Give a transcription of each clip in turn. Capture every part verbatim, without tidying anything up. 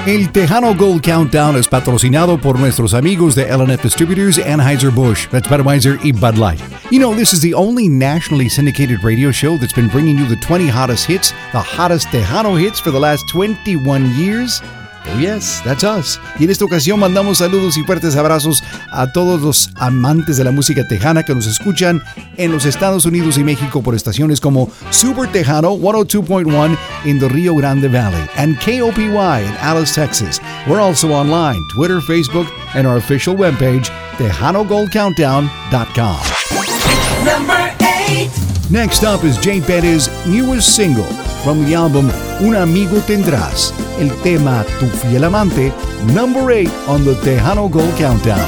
El Tejano Gold Countdown es patrocinado por nuestros amigos de L and F Distributors, Anheuser-Busch, that's Budweiser y Bud Light. You know, this is the only nationally syndicated radio show that's been bringing you the twenty hottest hits, the hottest Tejano hits for the last twenty-one years. Oh yes, that's us. Y en esta ocasión mandamos saludos y fuertes abrazos a todos los amantes de la música tejana que nos escuchan en los Estados Unidos y México por estaciones como Super Tejano one oh two point one in the Rio Grande Valley and K O P Y in Alice, Texas. We're also online, Twitter, Facebook, and our official webpage, Tejano Gold Countdown dot com. Number eight. Next up is Jay Petty's newest single from the album Un Amigo Tendrás, el tema Tu Fiel Amante, number eight on the Tejano Gold Countdown.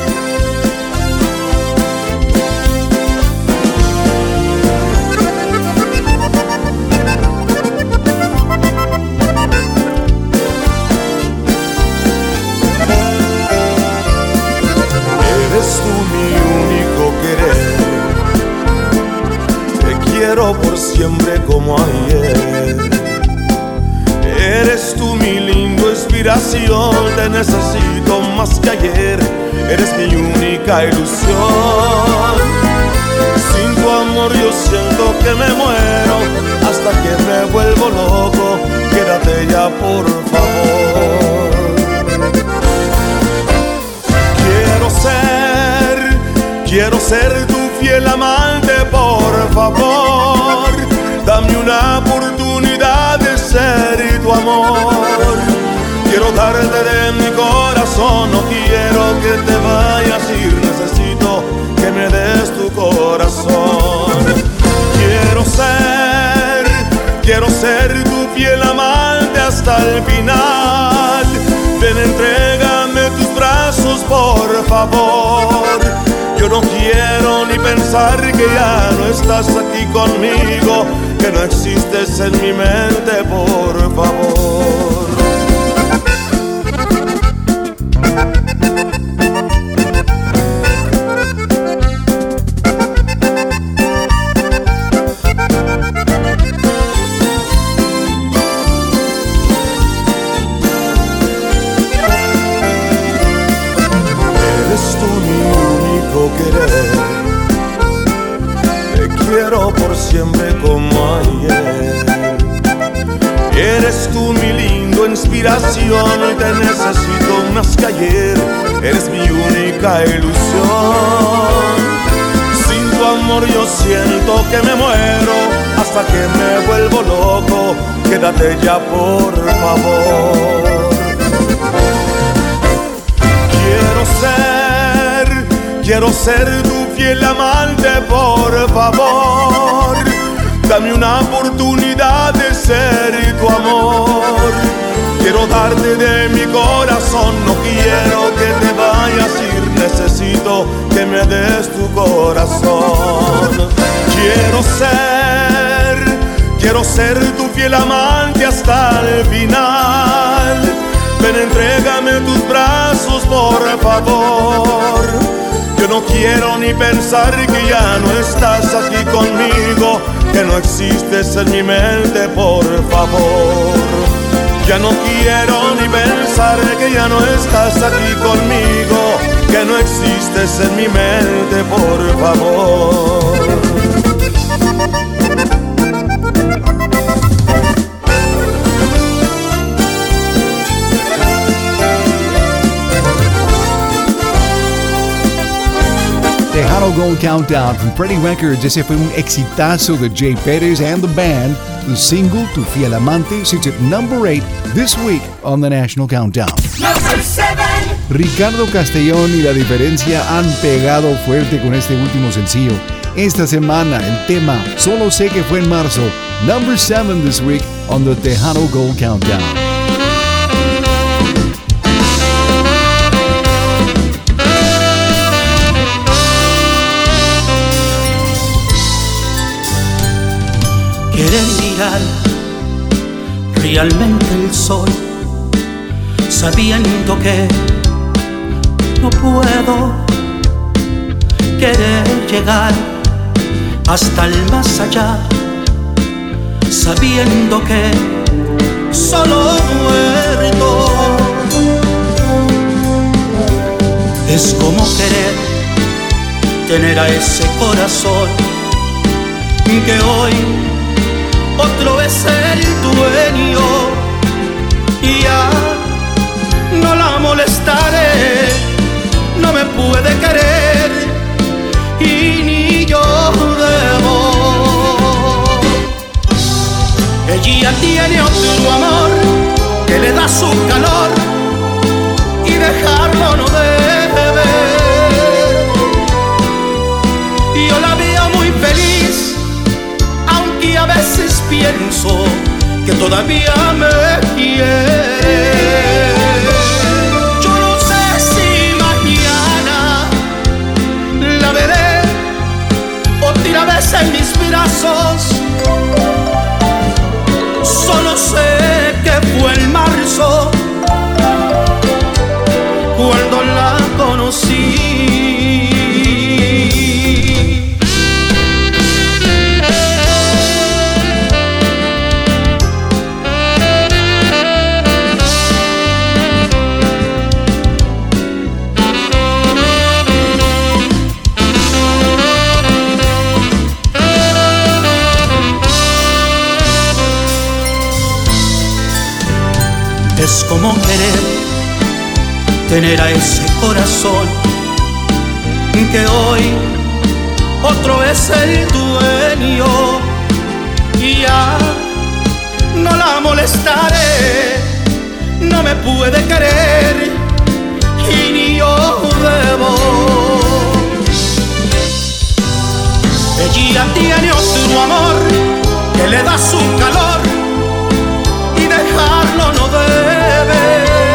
Eres tú mi único querer, te quiero por siempre como ayer. Eres tú mi lindo inspiración, te necesito más que ayer. Eres mi única ilusión. Sin tu amor yo siento que me muero, hasta que me vuelvo loco. Quédate ya por favor. Quiero ser, quiero ser tu fiel amante, por favor. Dame una oportunidad de ser tu amor. Quiero darte de mi corazón, no quiero que te vayas a ir. Necesito que me des tu corazón. Quiero ser, quiero ser tu fiel amante hasta el final. Ven, entrégame tus brazos, por favor. Yo no quiero ni pensar que ya no estás aquí conmigo, que no existes en mi mente, por favor. Por siempre como ayer. Eres tú mi lindo inspiración, te necesito más que ayer. Eres mi única ilusión. Sin tu amor yo siento que me muero, hasta que me vuelvo loco. Quédate ya por favor. Quiero ser, quiero ser tu fiel amante, por favor. Dame una oportunidad de ser tu amor. Quiero darte de mi corazón, no quiero que te vayas a ir. Necesito que me des tu corazón. Quiero ser, quiero ser tu fiel amante hasta el final. Ven, entrégame tus brazos, por favor. Yo no quiero ni pensar que ya no estás aquí conmigo, que no existes en mi mente, por favor. Ya no quiero ni pensar que ya no estás aquí conmigo, que no existes en mi mente, por favor. Tejano Gold Countdown from Freddie Records. Ese fue un exitazo de Jay Petty and the band. The single Tu Fiel Amante sits at number eight this week on the National Countdown. Number seven. Ricardo Castellón y La Diferencia han pegado fuerte con este último sencillo. Esta semana el tema Solo sé que fue en marzo. Number seven this week on the Tejano Gold Countdown. Querer mirar realmente el sol, sabiendo que no puedo. Querer llegar hasta el más allá, sabiendo que solo muerto. Es como querer tener a ese corazón que hoy otro es el dueño, y ya no la molestaré, no me puede querer y ni yo debo. Ella tiene otro amor que le da su calor y dejarlo no debe. Yo la veo muy feliz, aunque a veces pienso que todavía me quiere. Yo no sé si mañana la veré otra vez en mis brazos. Solo sé que fue en marzo cuando la conocí. Es como querer tener a ese corazón que hoy otro es el dueño, y ya no la molestaré, no me puede querer y ni yo debo. Ella tiene otro amor que le da su calor y dejarlo no debe.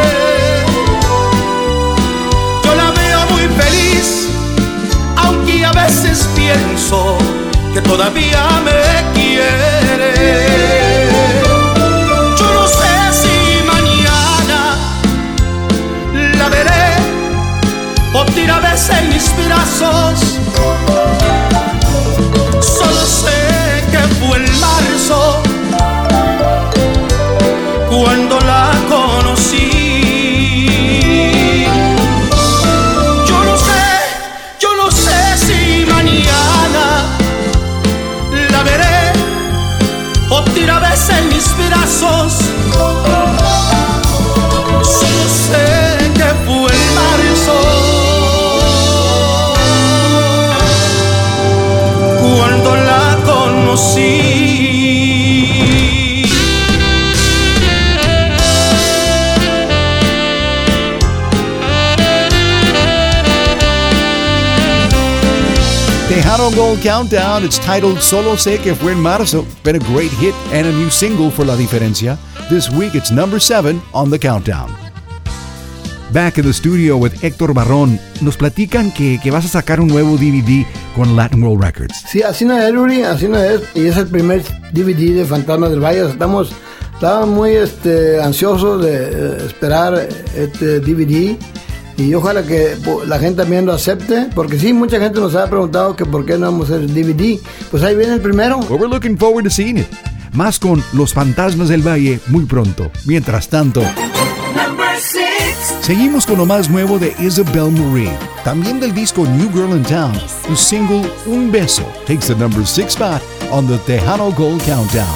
Yo la veo muy feliz, aunque a veces pienso que todavía me quiere. Yo no sé si mañana la veré otra vez en mis brazos. Solo sé que fue en marzo cuando la conocí. Yo no sé, yo no sé si mañana la veré otra vez en mis brazos. Solo sé que fue en marzo cuando la conocí. Tejano Gold Countdown, it's titled Solo Sé Que Fue en Marzo. Been a great hit and a new single for La Diferencia. This week it's number seven on the countdown. Back in the studio with Héctor Barrón, nos platican que, que vas a sacar un nuevo D V D con Latin World Records. Sí, así no es, Ruri, así no es. Y es el primer D V D de Fantasmas del Valle. Estamos, estamos muy este, ansiosos de eh, esperar este D V D. Y ojalá que la gente también lo acepte, porque sí, mucha gente nos ha preguntado que por qué no vamos a hacer D V D. Pues ahí viene el primero. Well, we're looking forward to seeing it. Más con Los Fantasmas del Valle muy pronto. Mientras tanto, seguimos con lo más nuevo de Isabel Marie. También del disco New Girl in Town, su single Un Beso takes the number six spot on the Tejano Gold Countdown.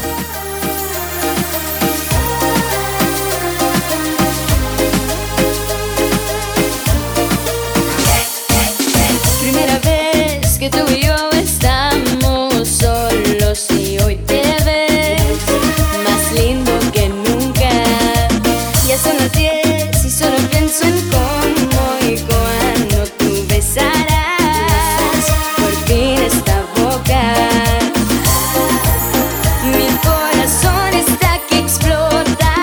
Primera vez que tú y yo estamos solos y hoy te ves más lindo que nunca. Ya son las diez y solo pienso en cómo y cuándo tú besarás por fin esta boca. Mi corazón está que explota.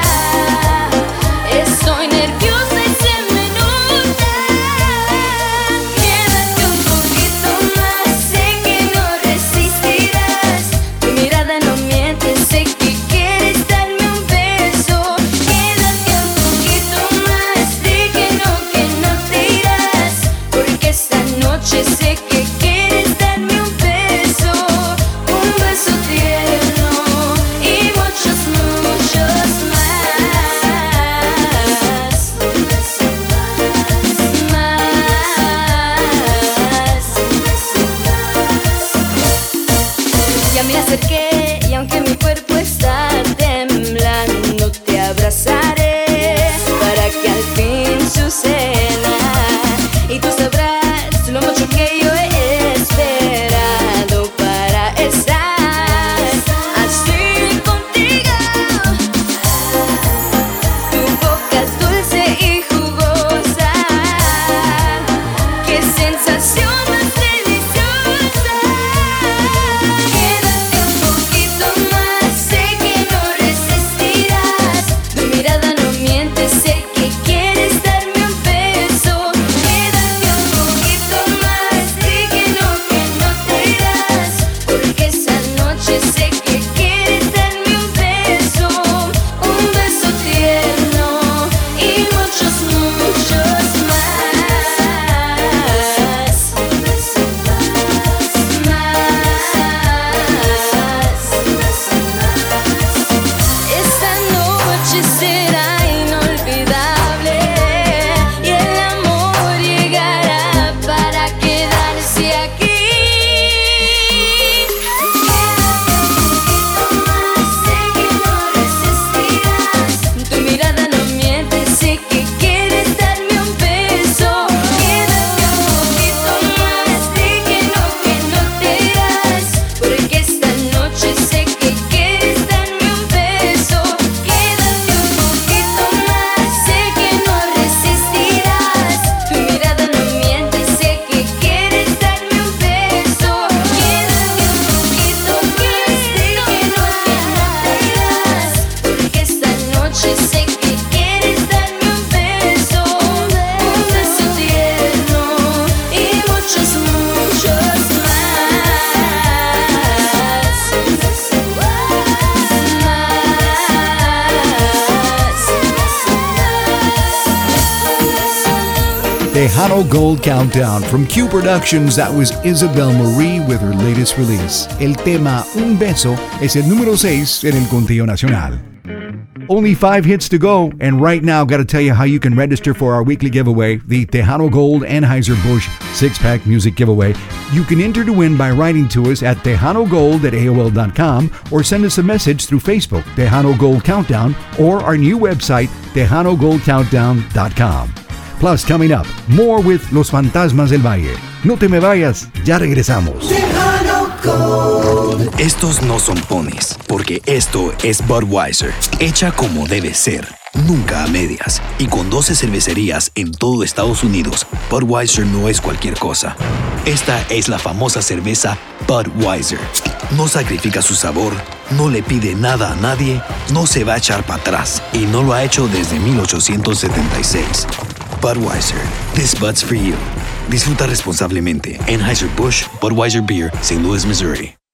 Estoy nerviosa y se me nota. Quédate un poquito más. Tejano Gold Countdown. From Q Productions, that was Isabel Marie with her latest release. El tema Un Beso es el número seis en el conteo nacional. Only five hits to go, and right now, got to tell you how you can register for our weekly giveaway, the Tejano Gold Anheuser-Busch six-pack music giveaway. You can enter to win by writing to us at tejanogold at A O L dot com or send us a message through Facebook, Tejano Gold Countdown, or our new website, tejano gold countdown dot com. Plus, coming up, more with Los Fantasmas del Valle. No te me vayas, ya regresamos. Estos no son ponis, porque esto es Budweiser, hecha como debe ser, nunca a medias. Y con doce cervecerías en todo Estados Unidos, Budweiser no es cualquier cosa. Esta es la famosa cerveza Budweiser. No sacrifica su sabor, no le pide nada a nadie, no se va a echar para atrás y no lo ha hecho desde mil ochocientos setenta y seis. Budweiser, this Bud's for you. Disfruta responsablemente. Anheuser-Busch Budweiser Beer, Saint Louis, Missouri.